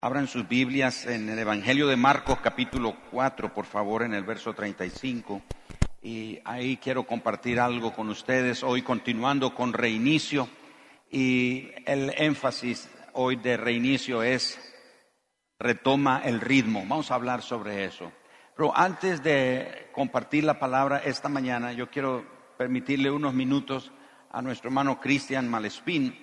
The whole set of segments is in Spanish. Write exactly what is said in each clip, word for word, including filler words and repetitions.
Abran sus Biblias en el Evangelio de Marcos, capítulo cuatro, por favor, en el verso treinta y cinco. Y ahí quiero compartir algo con ustedes, hoy continuando con reinicio. Y el énfasis hoy de reinicio es retoma el ritmo. Vamos a hablar sobre eso. Pero antes de compartir la palabra esta mañana, yo quiero permitirle unos minutos a nuestro hermano Cristian Malespín,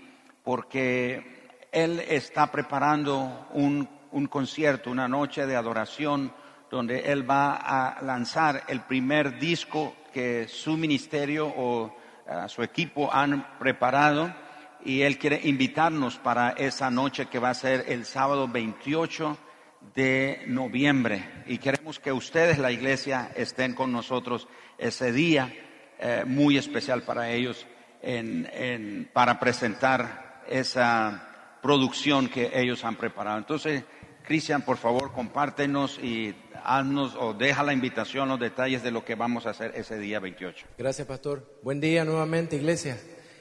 porque él está preparando un, un concierto, una noche de adoración, donde él va a lanzar el primer disco que su ministerio o uh, su equipo han preparado, y él quiere invitarnos para esa noche que va a ser el sábado veintiocho de noviembre, y queremos que ustedes, la iglesia, estén con nosotros ese día eh, muy especial para ellos en, en, para presentar esa producción que ellos han preparado. Entonces, Cristian, por favor, compártenos y haznos o deja la invitación, los detalles de lo que vamos a hacer ese día veintiocho. Gracias, pastor. Buen día nuevamente, iglesia.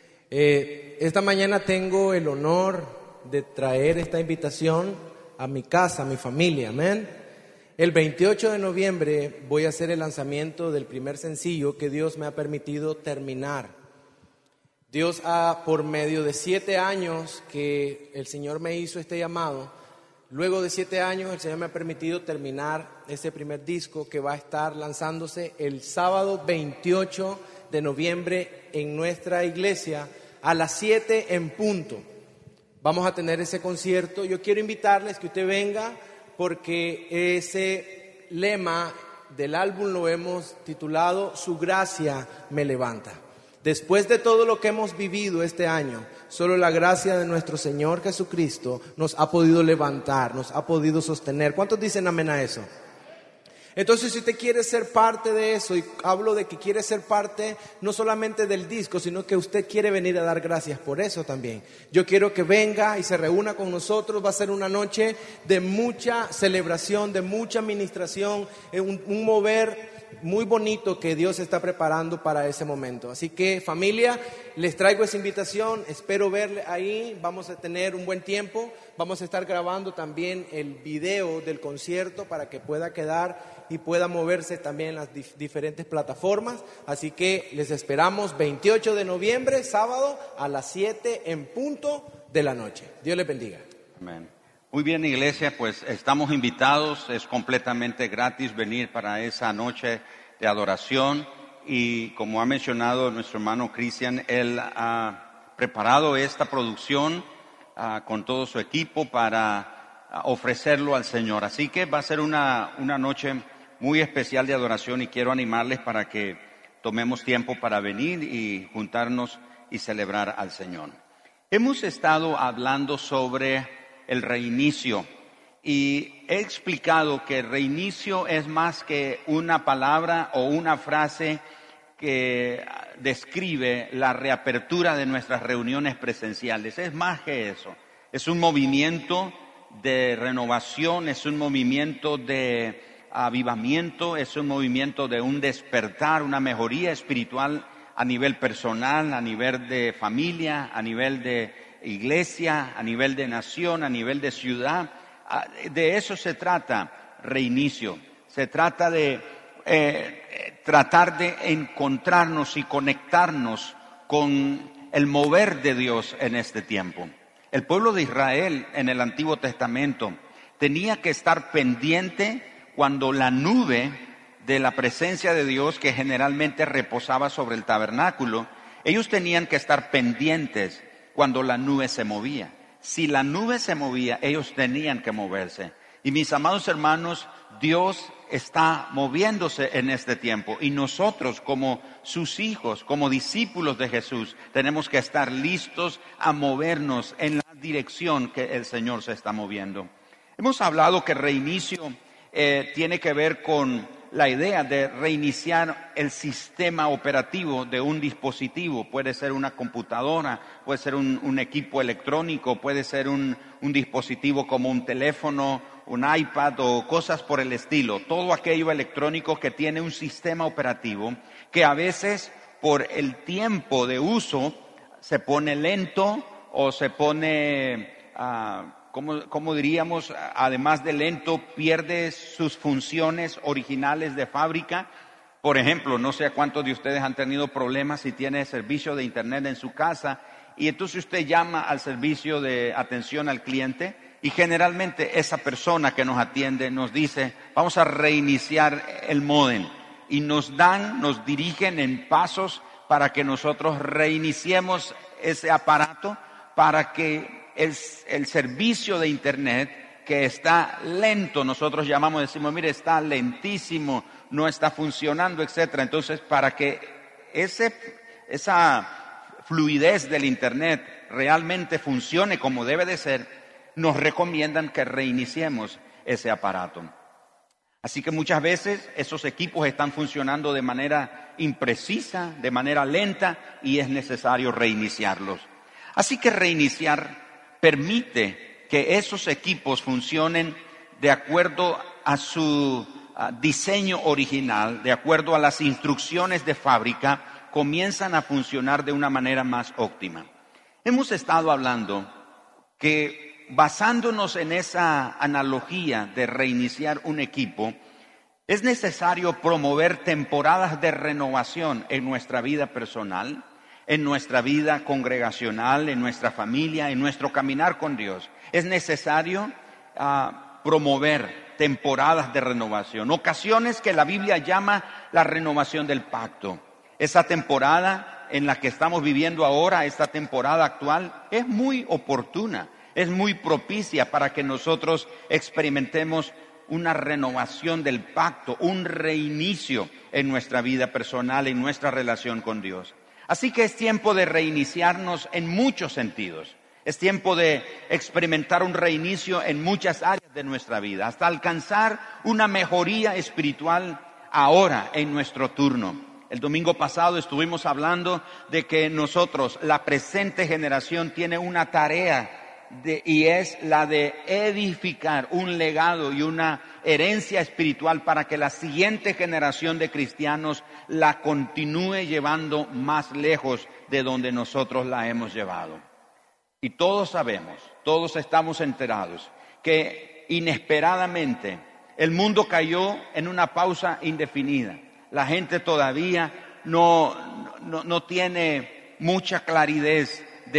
Eh, esta mañana tengo el honor de traer esta invitación a mi casa, a mi familia, amén. El veintiocho de noviembre voy a hacer el lanzamiento del primer sencillo que Dios me ha permitido terminar. Dios ha, por medio de siete años que el Señor me hizo este llamado, luego de siete años el Señor me ha permitido terminar ese primer disco que va a estar lanzándose el sábado veintiocho de noviembre en nuestra iglesia a las siete en punto. Vamos a tener ese concierto. Yo quiero invitarles que usted venga porque ese lema del álbum lo hemos titulado Su gracia me levanta. Después de todo lo que hemos vivido este año, solo la gracia de nuestro Señor Jesucristo nos ha podido levantar, nos ha podido sostener. ¿Cuántos dicen amén a eso? Entonces, si usted quiere ser parte de eso, y hablo de que quiere ser parte no solamente del disco, sino que usted quiere venir a dar gracias por eso también. Yo quiero que venga y se reúna con nosotros. Va a ser una noche de mucha celebración, de mucha administración, un, un mover muy bonito que Dios está preparando para ese momento. Así que, familia, les traigo esa invitación, espero verle ahí. Vamos a tener un buen tiempo, vamos a estar grabando también el video del concierto para que pueda quedar y pueda moverse también en las dif- diferentes plataformas. Así que les esperamos veintiocho de noviembre, sábado, a las siete en punto de la noche. Dios les bendiga. Amén. Muy bien, iglesia, pues estamos invitados, es completamente gratis venir para esa noche de adoración, y como ha mencionado nuestro hermano Cristian, él ha preparado esta producción uh, con todo su equipo para uh, ofrecerlo al Señor. Así que va a ser una, una noche muy especial de adoración, y quiero animarles para que tomemos tiempo para venir y juntarnos y celebrar al Señor. Hemos estado hablando sobre el reinicio, y he explicado que reinicio es más que una palabra o una frase que describe la reapertura de nuestras reuniones presenciales. Es más que eso, es un movimiento de renovación, es un movimiento de avivamiento, es un movimiento de un despertar, una mejoría espiritual a nivel personal, a nivel de familia, a nivel de iglesia, a nivel de nación, a nivel de ciudad. De eso se trata reinicio. Se trata de eh, tratar de encontrarnos y conectarnos con el mover de Dios en este tiempo. El pueblo de Israel en el Antiguo Testamento tenía que estar pendiente cuando la nube de la presencia de Dios, que generalmente reposaba sobre el tabernáculo, ellos tenían que estar pendientes cuando la nube se movía. Si la nube se movía, ellos tenían que moverse. Y mis amados hermanos, Dios está moviéndose en este tiempo, y nosotros como sus hijos, como discípulos de Jesús, tenemos que estar listos a movernos en la dirección que el Señor se está moviendo. Hemos hablado que reinicio eh, tiene que ver con la idea de reiniciar el sistema operativo de un dispositivo. Puede ser una computadora, puede ser un, un equipo electrónico, puede ser un, un dispositivo como un teléfono, un iPad o cosas por el estilo. Todo aquello electrónico que tiene un sistema operativo que a veces por el tiempo de uso se pone lento o se pone uh, como, como diríamos, además de lento, pierde sus funciones originales de fábrica. Por ejemplo, no sé a cuántos de ustedes han tenido problemas si tiene servicio de internet en su casa y entonces usted llama al servicio de atención al cliente y generalmente esa persona que nos atiende nos dice, vamos a reiniciar el módem, y nos dan, nos dirigen en pasos para que nosotros reiniciemos ese aparato para que el, el servicio de internet que está lento, nosotros llamamos, decimos, mire, está lentísimo, no está funcionando, etcétera. Entonces, para que ese, esa fluidez del internet realmente funcione como debe de ser, nos recomiendan que reiniciemos ese aparato. Así que muchas veces esos equipos están funcionando de manera imprecisa, de manera lenta, y es necesario reiniciarlos. Así que reiniciar permite que esos equipos funcionen de acuerdo a su uh, diseño original, de acuerdo a las instrucciones de fábrica, comienzan a funcionar de una manera más óptima. Hemos estado hablando que basándonos en esa analogía de reiniciar un equipo, es necesario promover temporadas de renovación en nuestra vida personal, en nuestra vida congregacional, en nuestra familia, en nuestro caminar con Dios. Es necesario uh, promover temporadas de renovación, ocasiones que la Biblia llama la renovación del pacto. Esa temporada en la que estamos viviendo ahora, esta temporada actual, es muy oportuna, es muy propicia para que nosotros experimentemos una renovación del pacto, un reinicio en nuestra vida personal, en nuestra relación con Dios. Así que es tiempo de reiniciarnos en muchos sentidos. Es tiempo de experimentar un reinicio en muchas áreas de nuestra vida, hasta alcanzar una mejoría espiritual ahora en nuestro turno. El domingo pasado estuvimos hablando de que nosotros, la presente generación, tiene una tarea de, y es la de edificar un legado y una herencia espiritual para que la siguiente generación de cristianos la continúe llevando más lejos de donde nosotros la hemos llevado. Y todos sabemos, todos estamos enterados que inesperadamente el mundo cayó en una pausa indefinida. La gente todavía no, no, no tiene mucha claridad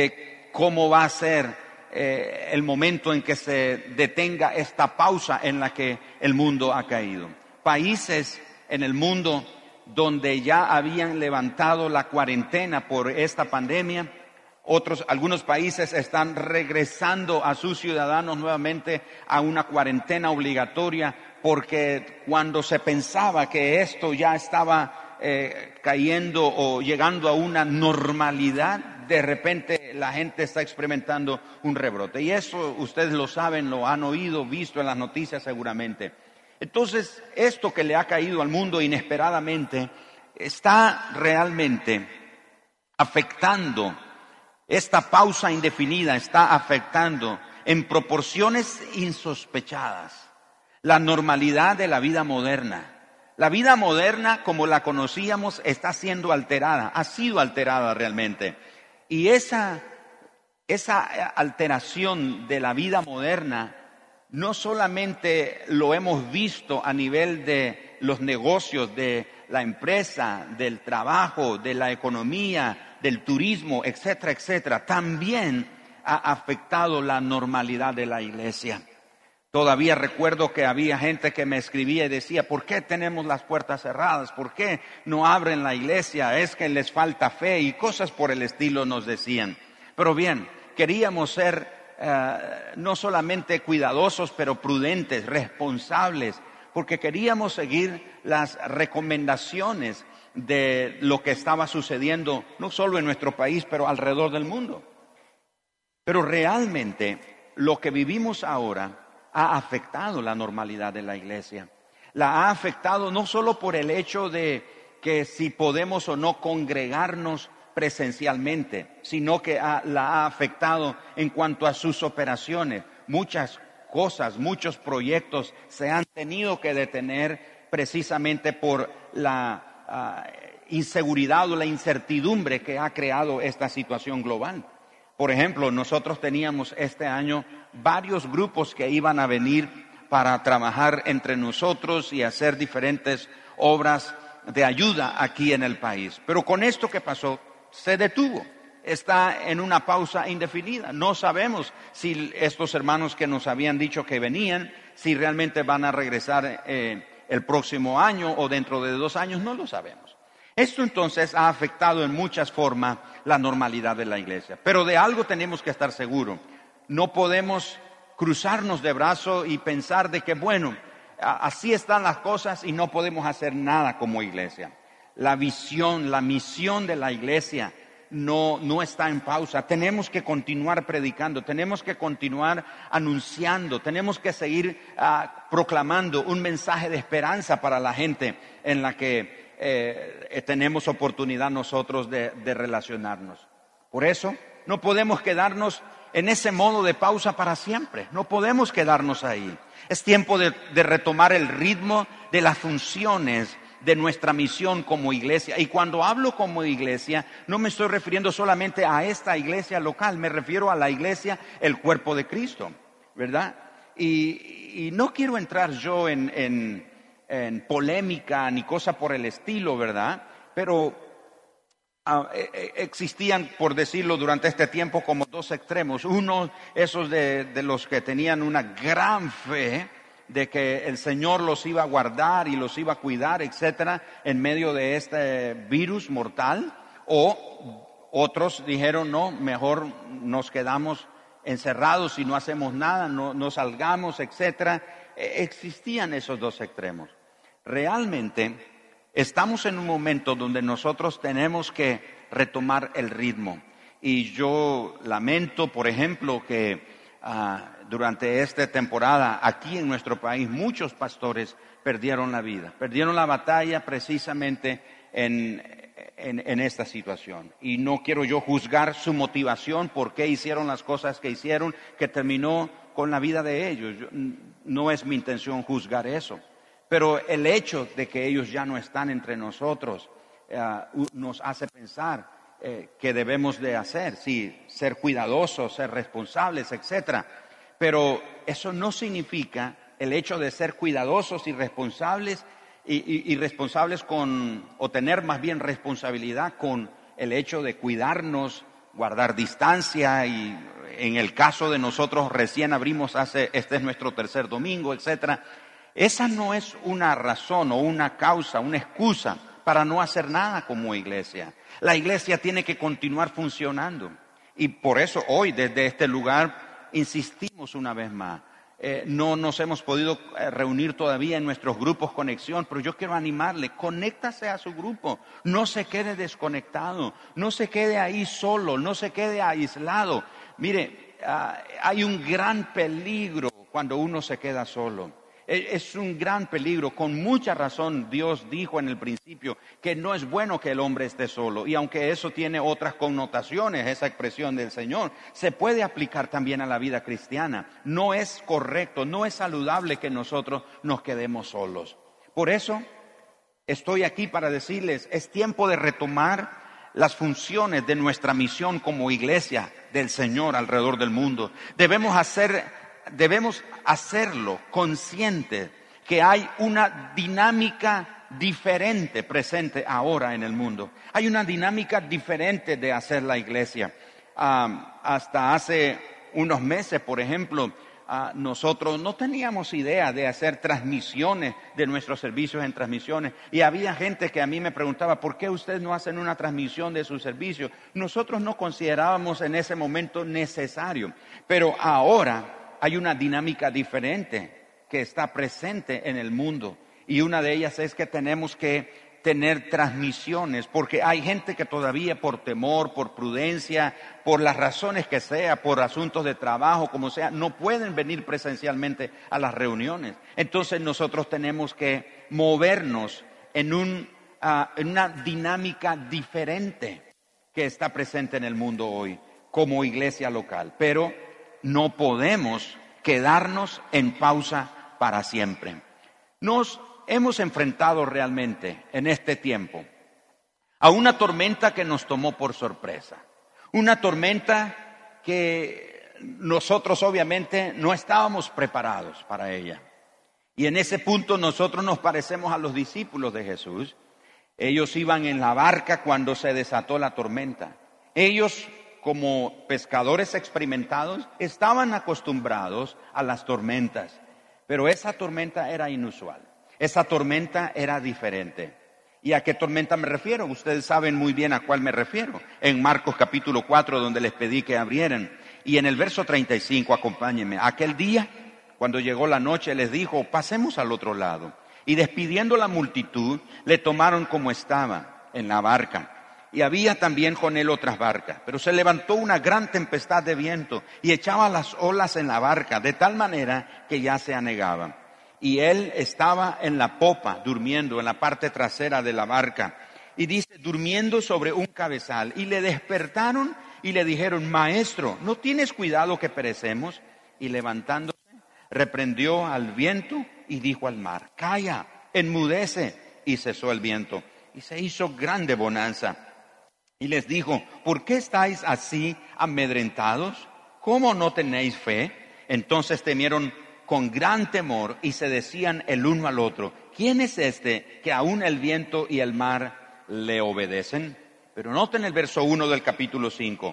de cómo va a ser eh, el momento en que se detenga esta pausa en la que el mundo ha caído. Países en el mundo donde ya habían levantado la cuarentena por esta pandemia, otros, algunos países están regresando a sus ciudadanos nuevamente a una cuarentena obligatoria, porque cuando se pensaba que esto ya estaba eh, cayendo o llegando a una normalidad, de repente la gente está experimentando un rebrote. Y eso ustedes lo saben, lo han oído, visto en las noticias seguramente. Entonces, esto que le ha caído al mundo inesperadamente está realmente afectando, esta pausa indefinida está afectando en proporciones insospechadas la normalidad de la vida moderna. La vida moderna, como la conocíamos, está siendo alterada, ha sido alterada realmente. Y esa, esa alteración de la vida moderna no solamente lo hemos visto a nivel de los negocios, de la empresa, del trabajo, de la economía, del turismo, etcétera, etcétera, también ha afectado la normalidad de la iglesia. Todavía recuerdo que había gente que me escribía y decía, ¿por qué tenemos las puertas cerradas? ¿Por qué no abren la iglesia? Es que les falta fe y cosas por el estilo nos decían. Pero bien, queríamos ser Uh, no solamente cuidadosos, pero prudentes, responsables, porque queríamos seguir las recomendaciones de lo que estaba sucediendo, no solo en nuestro país, pero alrededor del mundo. Pero realmente lo que vivimos ahora ha afectado la normalidad de la iglesia. La ha afectado no solo por el hecho de que si podemos o no congregarnos presencialmente, sino que ha, la ha afectado en cuanto a sus operaciones. Muchas cosas, muchos proyectos se han tenido que detener precisamente por la uh, inseguridad o la incertidumbre que ha creado esta situación global. Por ejemplo, nosotros teníamos este año varios grupos que iban a venir para trabajar entre nosotros y hacer diferentes obras de ayuda aquí en el país. Pero con esto que pasó, se detuvo. Está en una pausa indefinida. No sabemos si estos hermanos que nos habían dicho que venían, si realmente van a regresar eh, el próximo año o dentro de dos años, no lo sabemos. Esto entonces ha afectado en muchas formas la normalidad de la iglesia. Pero de algo tenemos que estar seguros. No podemos cruzarnos de brazos y pensar de que, bueno, así están las cosas y no podemos hacer nada como iglesia. La visión, la misión de la iglesia no, no está en pausa. Tenemos que continuar predicando, tenemos que continuar anunciando, tenemos que seguir uh, proclamando un mensaje de esperanza para la gente en la que eh, tenemos oportunidad nosotros de, de relacionarnos. Por eso no podemos quedarnos en ese modo de pausa para siempre, no podemos quedarnos ahí. Es tiempo de, de retomar el ritmo de las funciones de nuestra misión como iglesia. Y cuando hablo como iglesia, no me estoy refiriendo solamente a esta iglesia local, me refiero a la iglesia, el cuerpo de Cristo, ¿verdad? Y, y no quiero entrar yo en, en, en polémica ni cosa por el estilo, ¿verdad? Pero uh, existían, por decirlo, durante este tiempo como dos extremos. Uno, esos de, de los que tenían una gran fe de que el Señor los iba a guardar y los iba a cuidar, etcétera, en medio de este virus mortal. O otros dijeron, no, mejor nos quedamos encerrados y no hacemos nada, no, no salgamos, etcétera. Existían esos dos extremos. Realmente estamos en un momento donde nosotros tenemos que retomar el ritmo. Y yo lamento, por ejemplo, que Uh, durante esta temporada aquí en nuestro país muchos pastores perdieron la vida, perdieron la batalla precisamente en, en, en esta situación. Y no quiero yo juzgar su motivación, por qué hicieron las cosas que hicieron, que terminó con la vida de ellos. Yo, no es mi intención juzgar eso, pero el hecho de que ellos ya no están entre nosotros uh, nos hace pensar Eh, que debemos de hacer, sí, ser cuidadosos, ser responsables, etcétera. Pero eso no significa el hecho de ser cuidadosos y responsables y, y, y responsables con, o tener más bien responsabilidad con el hecho de cuidarnos, guardar distancia y en el caso de nosotros recién abrimos hace, este es nuestro tercer domingo, etcétera. Esa no es una razón o una causa, una excusa para no hacer nada como iglesia. La iglesia tiene que continuar funcionando. Y por eso hoy desde este lugar insistimos una vez más. Eh, no nos hemos podido reunir todavía en nuestros grupos Conexión, pero yo quiero animarle, conéctase a su grupo. No se quede desconectado, no se quede ahí solo, no se quede aislado. Mire, uh, hay un gran peligro cuando uno se queda solo. Es un gran peligro. Con mucha razón Dios dijo en el principio que no es bueno que el hombre esté solo. Y aunque eso tiene otras connotaciones, esa expresión del Señor, se puede aplicar también a la vida cristiana. No es correcto, no es saludable que nosotros nos quedemos solos. Por eso estoy aquí para decirles, es tiempo de retomar las funciones de nuestra misión como iglesia del Señor alrededor del mundo. Debemos hacer... Debemos hacerlo consciente que hay una dinámica diferente presente ahora en el mundo. Hay una dinámica diferente de hacer la iglesia. Um, hasta hace unos meses, por ejemplo, uh, nosotros no teníamos idea de hacer transmisiones de nuestros servicios en transmisiones. Y había gente que a mí me preguntaba, ¿por qué ustedes no hacen una transmisión de su servicio? Nosotros no considerábamos en ese momento necesario, pero ahora hay una dinámica diferente que está presente en el mundo y una de ellas es que tenemos que tener transmisiones porque hay gente que todavía por temor, por prudencia, por las razones que sea, por asuntos de trabajo, como sea, no pueden venir presencialmente a las reuniones. Entonces nosotros tenemos que movernos en, un, uh, en una dinámica diferente que está presente en el mundo hoy como iglesia local, pero no podemos quedarnos en pausa para siempre. Nos hemos enfrentado realmente en este tiempo a una tormenta que nos tomó por sorpresa. Una tormenta que nosotros obviamente no estábamos preparados para ella. Y en ese punto nosotros nos parecemos a los discípulos de Jesús. Ellos iban en la barca cuando se desató la tormenta. Ellos, como pescadores experimentados, estaban acostumbrados a las tormentas. Pero esa tormenta era inusual. Esa tormenta era diferente. ¿Y a qué tormenta me refiero? Ustedes saben muy bien a cuál me refiero. En Marcos capítulo cuatro, donde les pedí que abrieran. Y en el verso treinta y cinco, acompáñenme. Aquel día, cuando llegó la noche, les dijo, pasemos al otro lado. Y despidiendo la multitud, le tomaron como estaba, en la barca. Y había también con él otras barcas. Pero se levantó una gran tempestad de viento y echaba las olas en la barca, de tal manera que ya se anegaban. Y él estaba en la popa, durmiendo en la parte trasera de la barca. Y dice, durmiendo sobre un cabezal. Y le despertaron y le dijeron, maestro, ¿no tienes cuidado que perecemos? Y levantándose, reprendió al viento y dijo al mar, calla, enmudece. Y cesó el viento. Y se hizo grande bonanza. Y les dijo, ¿por qué estáis así amedrentados? ¿Cómo no tenéis fe? Entonces temieron con gran temor y se decían el uno al otro, ¿quién es este que aún el viento y el mar le obedecen? Pero noten el verso uno del capítulo cinco.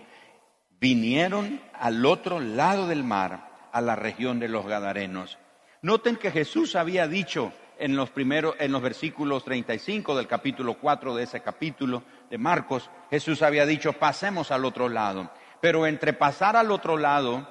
Vinieron al otro lado del mar, a la región de los Gadarenos. Noten que Jesús había dicho en los primeros, en los versículos treinta y cinco del capítulo cuatro de ese capítulo de Marcos, Jesús había dicho, pasemos al otro lado. Pero entre pasar al otro lado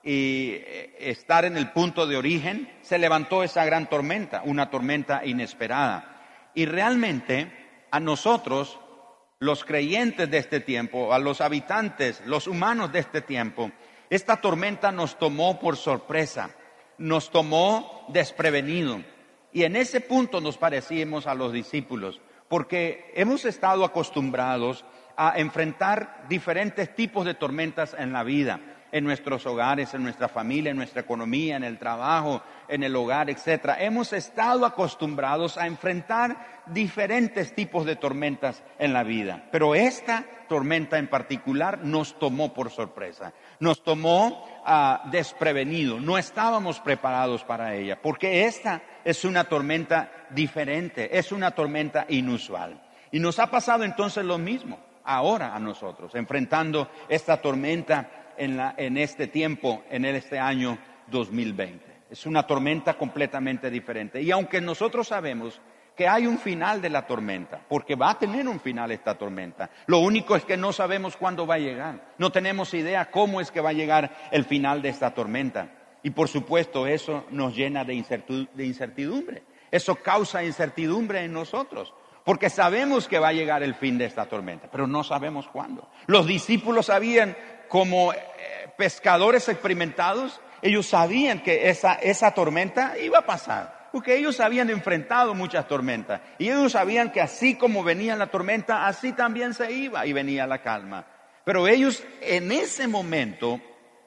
y estar en el punto de origen, se levantó esa gran tormenta, una tormenta inesperada. Y realmente a nosotros, los creyentes de este tiempo, a los habitantes, los humanos de este tiempo, esta tormenta nos tomó por sorpresa, nos tomó desprevenido. Y en ese punto nos parecíamos a los discípulos, porque hemos estado acostumbrados a enfrentar diferentes tipos de tormentas en la vida, en nuestros hogares, en nuestra familia, en nuestra economía, en el trabajo, en el hogar, etcétera. Hemos estado acostumbrados a enfrentar diferentes tipos de tormentas en la vida, pero esta tormenta en particular nos tomó por sorpresa, nos tomó uh, desprevenido, no estábamos preparados para ella, porque esta es una tormenta diferente, es una tormenta inusual. Y nos ha pasado entonces lo mismo ahora a nosotros, enfrentando esta tormenta en, la, en este tiempo, en este año dos mil veinte. Es una tormenta completamente diferente. Y aunque nosotros sabemos que hay un final de la tormenta, porque va a tener un final esta tormenta, lo único es que no sabemos cuándo va a llegar. No tenemos idea cómo es que va a llegar el final de esta tormenta. Y por supuesto eso nos llena de incertidumbre. Eso causa incertidumbre en nosotros, porque sabemos que va a llegar el fin de esta tormenta, pero no sabemos cuándo. Los discípulos sabían, como eh, pescadores experimentados, ellos sabían que esa, esa tormenta iba a pasar, porque ellos habían enfrentado muchas tormentas, y ellos sabían que así como venía la tormenta, así también se iba y venía la calma. Pero ellos en ese momento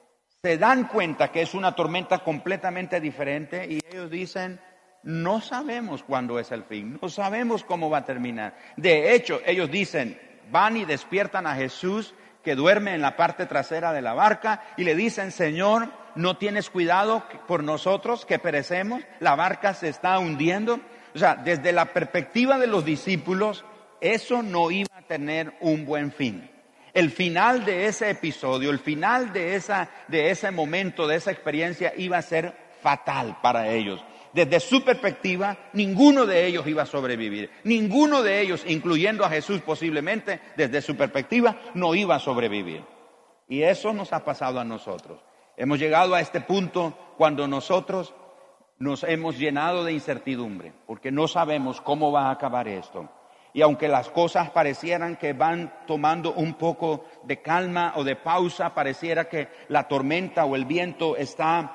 se dan cuenta que es una tormenta completamente diferente y ellos dicen, no sabemos cuándo es el fin, no sabemos cómo va a terminar. De hecho, ellos dicen, van y despiertan a Jesús que duerme en la parte trasera de la barca y le dicen, Señor, ¿no tienes cuidado por nosotros que perecemos? La barca se está hundiendo. O sea, desde la perspectiva de los discípulos, eso no iba a tener un buen fin. El final de ese episodio, el final de, esa, de ese momento, de esa experiencia iba a ser fatal para ellos. Desde su perspectiva, ninguno de ellos iba a sobrevivir. Ninguno de ellos, incluyendo a Jesús posiblemente, desde su perspectiva, no iba a sobrevivir. Y eso nos ha pasado a nosotros. Hemos llegado a este punto cuando nosotros nos hemos llenado de incertidumbre, porque no sabemos cómo va a acabar esto. Y aunque las cosas parecieran que van tomando un poco de calma o de pausa, pareciera que la tormenta o el viento está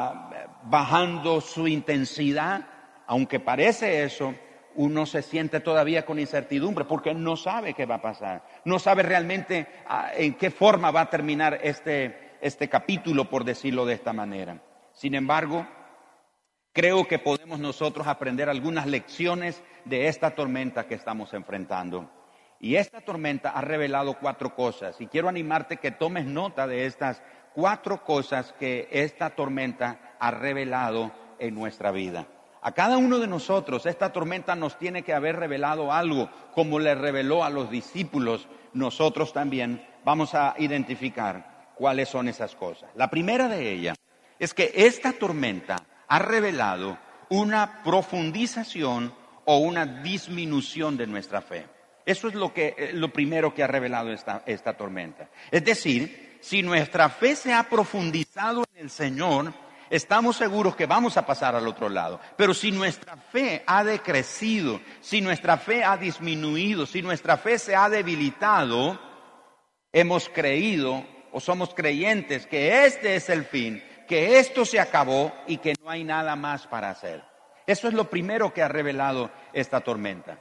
uh, bajando su intensidad, aunque parece eso, uno se siente todavía con incertidumbre porque no sabe qué va a pasar. No sabe realmente uh, en qué forma va a terminar este, este capítulo, por decirlo de esta manera. Sin embargo, creo que podemos nosotros aprender algunas lecciones de esta tormenta que estamos enfrentando. Y esta tormenta ha revelado cuatro cosas. Y quiero animarte que tomes nota de estas cuatro cosas que esta tormenta ha revelado en nuestra vida. A cada uno de nosotros esta tormenta nos tiene que haber revelado algo, como le reveló a los discípulos. Nosotros también vamos a identificar cuáles son esas cosas. La primera de ellas es que esta tormenta ha revelado una profundización o una disminución de nuestra fe. Eso es lo que, lo primero que ha revelado esta, esta tormenta. Es decir, si nuestra fe se ha profundizado en el Señor, estamos seguros que vamos a pasar al otro lado. Pero si nuestra fe ha decrecido, si nuestra fe ha disminuido, si nuestra fe se ha debilitado, hemos creído o somos creyentes que este es el fin, que esto se acabó y que no hay nada más para hacer. Eso es lo primero que ha revelado esta tormenta.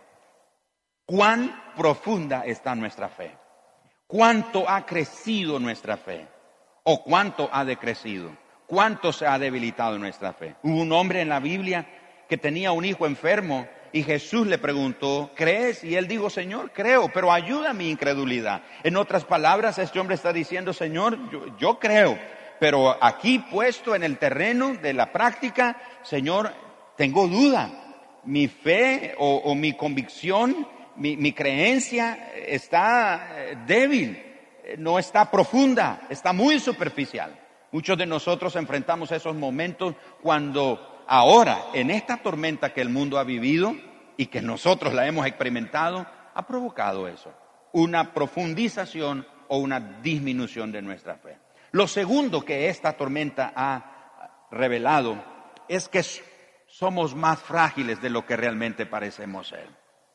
¿Cuán profunda está nuestra fe? ¿Cuánto ha crecido nuestra fe? ¿O cuánto ha decrecido? ¿Cuánto se ha debilitado nuestra fe? Hubo un hombre en la Biblia que tenía un hijo enfermo y Jesús le preguntó, ¿crees? Y él dijo, Señor, creo, pero ayuda a mi incredulidad. En otras palabras, este hombre está diciendo, Señor, yo, yo creo, pero aquí puesto en el terreno de la práctica, Señor, tengo duda. Mi fe o, o mi convicción, mi, mi creencia está débil, no está profunda, está muy superficial. Muchos de nosotros enfrentamos esos momentos cuando ahora, en esta tormenta que el mundo ha vivido y que nosotros la hemos experimentado, ha provocado eso, una profundización o una disminución de nuestra fe. Lo segundo que esta tormenta ha revelado es que somos más frágiles de lo que realmente parecemos ser.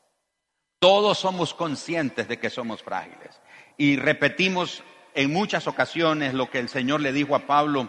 Todos somos conscientes de que somos frágiles y repetimos en muchas ocasiones lo que el Señor le dijo a Pablo,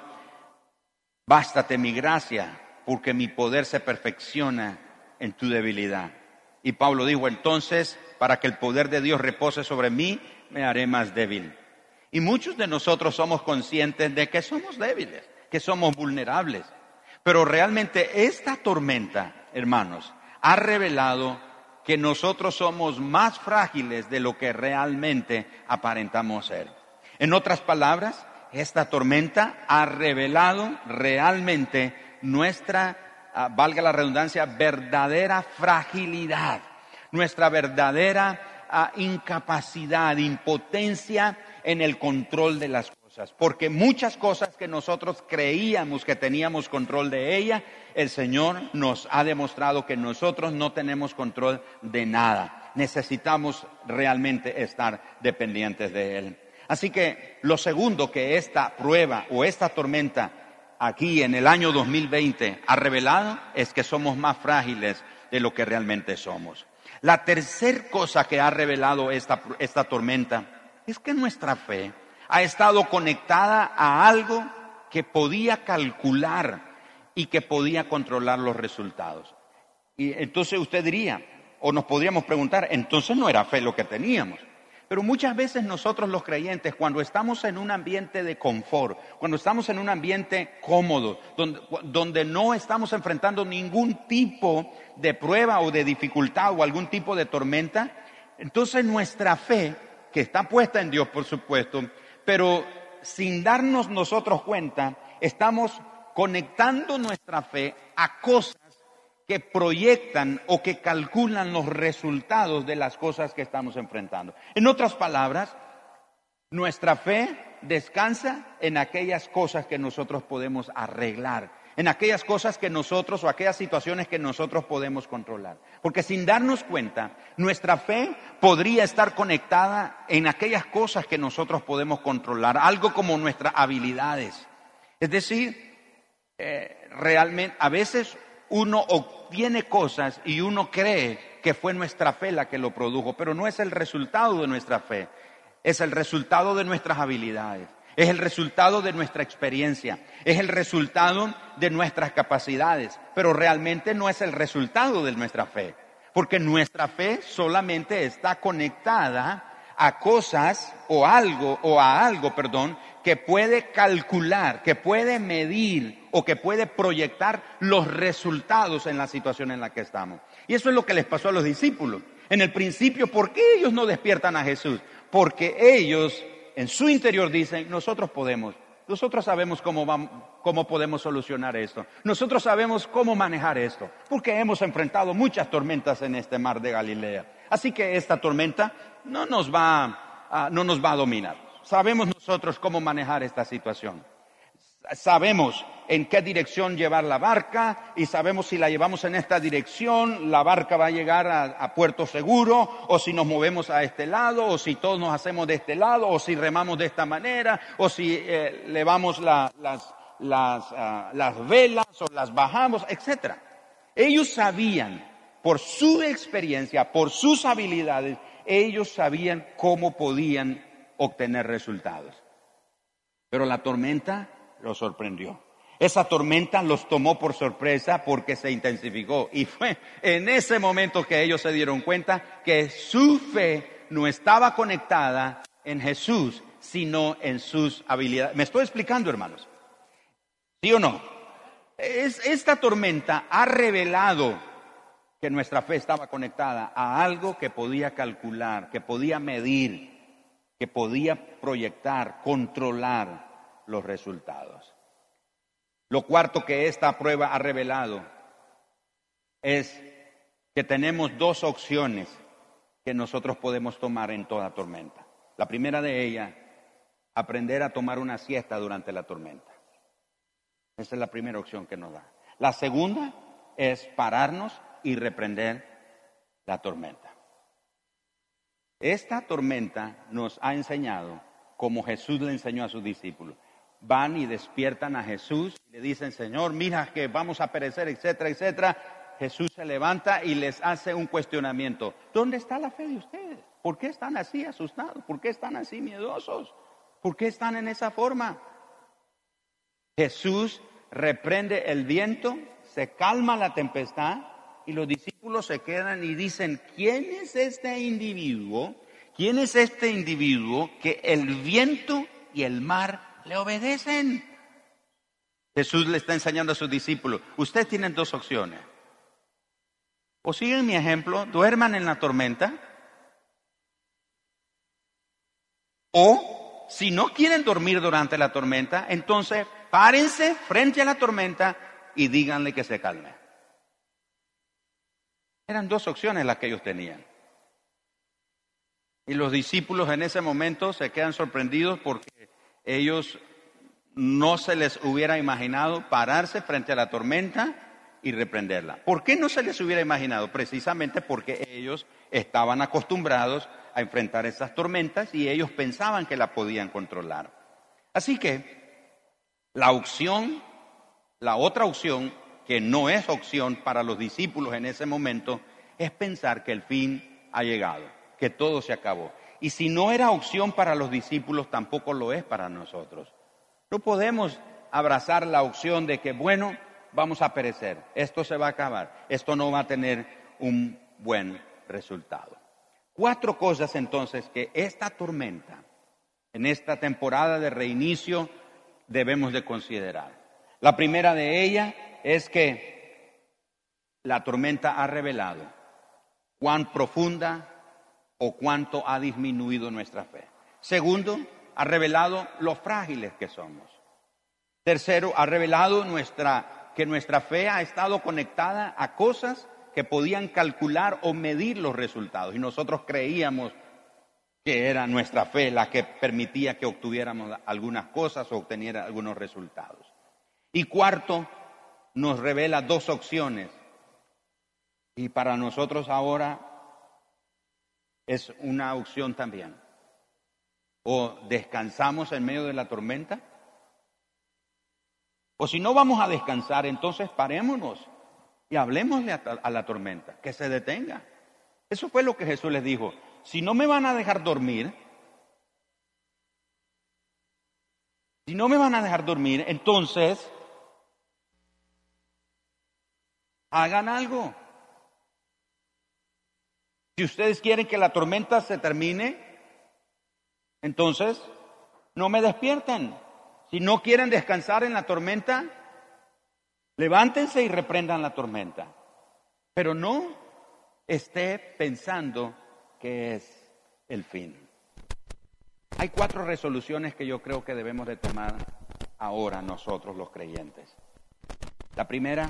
bástate mi gracia, porque mi poder se perfecciona en tu debilidad. Y Pablo dijo, entonces, para que el poder de Dios repose sobre mí, me haré más débil. Y muchos de nosotros somos conscientes de que somos débiles, que somos vulnerables. Pero realmente esta tormenta, hermanos, ha revelado que nosotros somos más frágiles de lo que realmente aparentamos ser. En otras palabras, esta tormenta ha revelado realmente nuestra, uh, valga la redundancia, verdadera fragilidad, nuestra verdadera uh, incapacidad, impotencia en el control de las cosas. Porque muchas cosas que nosotros creíamos que teníamos control de ella, el Señor nos ha demostrado que nosotros no tenemos control de nada. Necesitamos realmente estar dependientes de Él. Así que lo segundo que esta prueba o esta tormenta aquí en el año dos mil veinte ha revelado es que somos más frágiles de lo que realmente somos. La tercera cosa que ha revelado esta, esta tormenta es que nuestra fe ha estado conectada a algo que podía calcular y que podía controlar los resultados. Y entonces usted diría, o nos podríamos preguntar, entonces no era fe lo que teníamos. Pero muchas veces nosotros los creyentes, cuando estamos en un ambiente de confort, cuando estamos en un ambiente cómodo, donde, donde no estamos enfrentando ningún tipo de prueba o de dificultad o algún tipo de tormenta, entonces nuestra fe, que está puesta en Dios por supuesto, pero sin darnos nosotros cuenta, estamos conectando nuestra fe a cosas que proyectan o que calculan los resultados de las cosas que estamos enfrentando. En otras palabras, nuestra fe descansa en aquellas cosas que nosotros podemos arreglar, en aquellas cosas que nosotros o aquellas situaciones que nosotros podemos controlar. Porque sin darnos cuenta, nuestra fe podría estar conectada en aquellas cosas que nosotros podemos controlar, algo como nuestras habilidades. Es decir, eh, realmente a veces uno obtiene cosas y uno cree que fue nuestra fe la que lo produjo, pero no es el resultado de nuestra fe, es el resultado de nuestras habilidades, es el resultado de nuestra experiencia, es el resultado de nuestras capacidades, pero realmente no es el resultado de nuestra fe, porque nuestra fe solamente está conectada a cosas o algo, o a algo, perdón, que puede calcular, que puede medir o que puede proyectar los resultados en la situación en la que estamos. Y eso es lo que les pasó a los discípulos. En el principio, ¿por qué ellos no despiertan a Jesús? Porque ellos en su interior dicen, nosotros podemos, nosotros sabemos cómo, vamos, cómo podemos solucionar esto, nosotros sabemos cómo manejar esto, porque hemos enfrentado muchas tormentas en este mar de Galilea. Así que esta tormenta no nos va a, no nos va a dominar. Sabemos nosotros cómo manejar esta situación. Sabemos en qué dirección llevar la barca y sabemos si la llevamos en esta dirección, la barca va a llegar a, a puerto seguro, o si nos movemos a este lado, o si todos nos hacemos de este lado, o si remamos de esta manera, o si eh, levamos la, las, las, uh, las velas o las bajamos, etcétera. Ellos sabían, por su experiencia, por sus habilidades, ellos sabían cómo podían obtener resultados. Pero la tormenta los sorprendió. Esa tormenta los tomó por sorpresa porque se intensificó. Y fue en ese momento que ellos se dieron cuenta que su fe no estaba conectada en Jesús, sino en sus habilidades. ¿Me estoy explicando, hermanos? ¿Sí o no? Es, esta tormenta ha revelado que nuestra fe estaba conectada a algo que podía calcular, que podía medir, que podía proyectar, controlar los resultados. Lo cuarto que esta prueba ha revelado es que tenemos dos opciones que nosotros podemos tomar en toda tormenta. La primera de ellas, aprender a tomar una siesta durante la tormenta. Esa es la primera opción que nos da. La segunda es pararnos y reprender la tormenta. Esta tormenta nos ha enseñado, como Jesús le enseñó a sus discípulos. Van y despiertan a Jesús y le dicen, Señor, mira que vamos a perecer, etcétera, etcétera. Jesús se levanta y les hace un cuestionamiento. ¿Dónde está la fe de ustedes? ¿Por qué están así asustados? ¿Por qué están así miedosos? ¿Por qué están en esa forma? Jesús reprende el viento, se calma la tempestad y los discípulos se quedan y dicen, ¿quién es este individuo? ¿Quién es este individuo que el viento y el mar le obedecen? Jesús le está enseñando a sus discípulos, ustedes tienen dos opciones. O siguen mi ejemplo, duerman en la tormenta. O si no quieren dormir durante la tormenta, entonces párense frente a la tormenta y díganle que se calme. Eran dos opciones las que ellos tenían. Y los discípulos en ese momento se quedan sorprendidos porque ellos no se les hubiera imaginado pararse frente a la tormenta y reprenderla. ¿Por qué no se les hubiera imaginado? Precisamente porque ellos estaban acostumbrados a enfrentar esas tormentas y ellos pensaban que la podían controlar. Así que la opción, la otra opción, que no es opción para los discípulos en ese momento, es pensar que el fin ha llegado, que todo se acabó. Y si no era opción para los discípulos, tampoco lo es para nosotros. No podemos abrazar la opción de que, bueno, vamos a perecer, esto se va a acabar, esto no va a tener un buen resultado. Cuatro cosas entonces que esta tormenta, en esta temporada de reinicio, debemos de considerar. La primera de ellas es que la tormenta ha revelado cuán profunda o cuánto ha disminuido nuestra fe. Segundo, ha revelado lo frágiles que somos. Tercero, ha revelado nuestra, que nuestra fe ha estado conectada a cosas que podían calcular o medir los resultados. Y nosotros creíamos que era nuestra fe la que permitía que obtuviéramos algunas cosas o obteniera algunos resultados. Y cuarto, nos revela dos opciones. Y para nosotros ahora es una opción también. O descansamos en medio de la tormenta, o si no vamos a descansar, entonces parémonos y hablemosle a, a la tormenta, que se detenga. Eso fue lo que Jesús les dijo. Si no me van a dejar dormir, si no me van a dejar dormir, entonces hagan algo. Si ustedes quieren que la tormenta se termine, entonces no me despierten. Si no quieren descansar en la tormenta, levántense y reprendan la tormenta. Pero no, esté pensando que es el fin. Hay cuatro resoluciones que yo creo que debemos de tomar ahora nosotros los creyentes. La primera,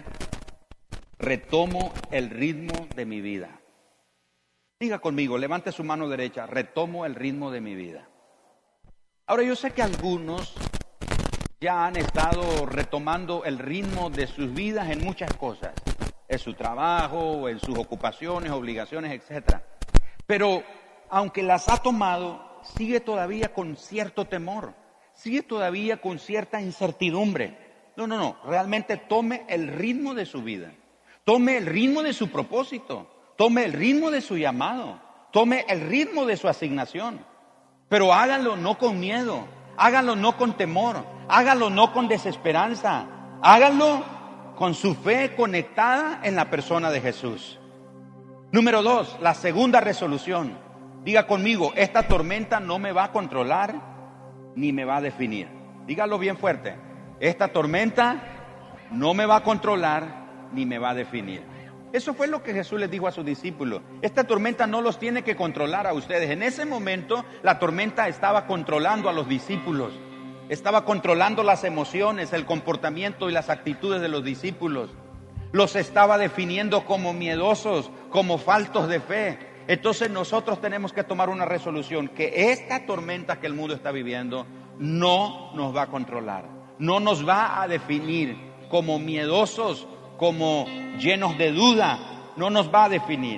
retomo el ritmo de mi vida. Diga conmigo, levante su mano derecha, retomo el ritmo de mi vida. Ahora yo sé que algunos ya han estado retomando el ritmo de sus vidas en muchas cosas, en su trabajo, en sus ocupaciones, obligaciones, etcétera. Pero aunque las ha tomado, sigue todavía con cierto temor, sigue todavía con cierta incertidumbre. No, no, no, realmente tome el ritmo de su vida, tome el ritmo de su propósito, tome el ritmo de su llamado, tome el ritmo de su asignación. Pero háganlo no con miedo, háganlo no con temor, háganlo no con desesperanza, háganlo con su fe conectada en la persona de Jesús. Número dos, la segunda resolución. Diga conmigo, esta tormenta no me va a controlar ni me va a definir. Dígalo bien fuerte. Esta tormenta no me va a controlar ni me va a definir. Eso fue lo que Jesús les dijo a sus discípulos. Esta tormenta no los tiene que controlar a ustedes. En ese momento la tormenta estaba controlando a los discípulos. Estaba controlando las emociones, el comportamiento y las actitudes de los discípulos. Los estaba definiendo como miedosos, como faltos de fe. Entonces nosotros tenemos que tomar una resolución, que esta tormenta que el mundo está viviendo no nos va a controlar, no nos va a definir como miedosos, como llenos de duda, no nos va a definir.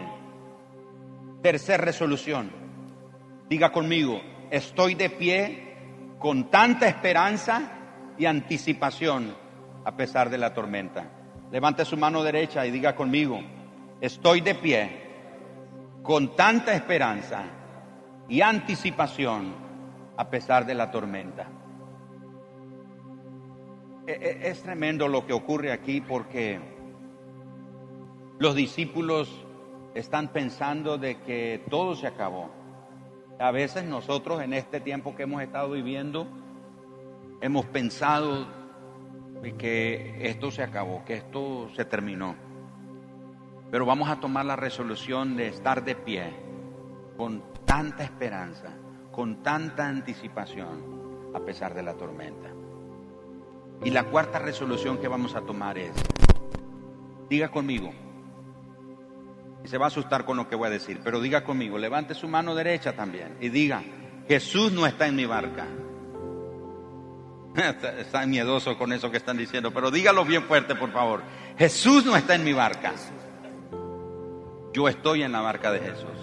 Tercer resolución, diga conmigo, estoy de pie con tanta esperanza y anticipación a pesar de la tormenta. Levante su mano derecha y diga conmigo, estoy de pie con tanta esperanza y anticipación a pesar de la tormenta. Es tremendo lo que ocurre aquí porque los discípulos están pensando de que todo se acabó. A veces nosotros en este tiempo que hemos estado viviendo hemos pensado de que esto se acabó, que esto se terminó. Pero vamos a tomar la resolución de estar de pie con tanta esperanza, con tanta anticipación a pesar de la tormenta. Y la cuarta resolución que vamos a tomar es, diga conmigo, y se va a asustar con lo que voy a decir, pero diga conmigo, levante su mano derecha también y diga, Jesús no está en mi barca. Están miedosos con eso que están diciendo, pero dígalo bien fuerte, por favor. Jesús no está en mi barca. Yo estoy en la barca de Jesús.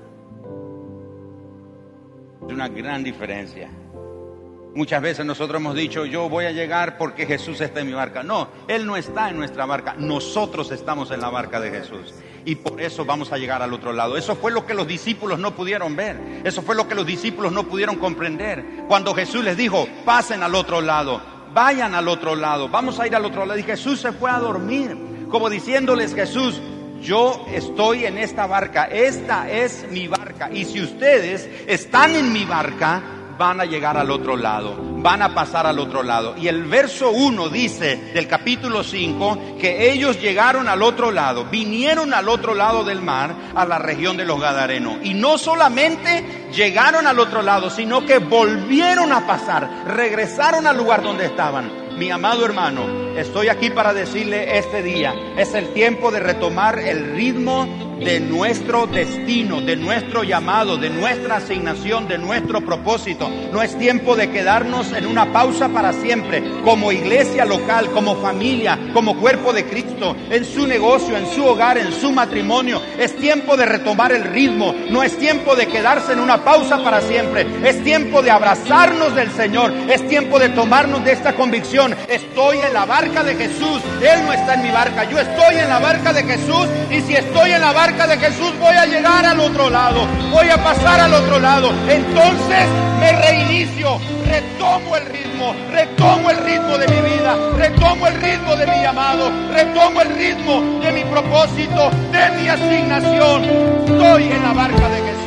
Es una gran diferencia. Muchas veces nosotros hemos dicho, yo voy a llegar porque Jesús está en mi barca. No, Él no está en nuestra barca. Nosotros estamos en la barca de Jesús. Y por eso vamos a llegar al otro lado. Eso fue lo que los discípulos no pudieron ver. Eso fue lo que los discípulos no pudieron comprender. Cuando Jesús les dijo, pasen al otro lado, vayan al otro lado, vamos a ir al otro lado. Y Jesús se fue a dormir, como diciéndoles, Jesús, yo estoy en esta barca, esta es mi barca. Y si ustedes están en mi barca, van a llegar al otro lado, van a pasar al otro lado. Y el verso uno dice del capítulo cinco que ellos llegaron al otro lado, vinieron al otro lado del mar, a la región de los Gadarenos. Y no solamente llegaron al otro lado, sino que volvieron a pasar, regresaron al lugar donde estaban. Mi amado hermano, estoy aquí para decirle este día, es el tiempo de retomar el ritmo de nuestro destino, de nuestro llamado, de nuestra asignación, de nuestro propósito. No es tiempo de quedarnos en una pausa para siempre, como iglesia local, como familia, como cuerpo de Cristo, en su negocio, en su hogar, en su matrimonio. Es tiempo de retomar el ritmo, no es tiempo de quedarse en una pausa para siempre. Es tiempo de abrazarnos del Señor, es tiempo de tomarnos de esta convicción. Estoy en la barca de Jesús, Él no está en mi barca, yo estoy en la barca de Jesús, y si estoy en la barca de Jesús voy a llegar al otro lado, voy a pasar al otro lado. Entonces me reinicio, retomo el ritmo, retomo el ritmo de mi vida, retomo el ritmo de mi llamado, retomo el ritmo de mi propósito, de mi asignación. Estoy en la barca de Jesús.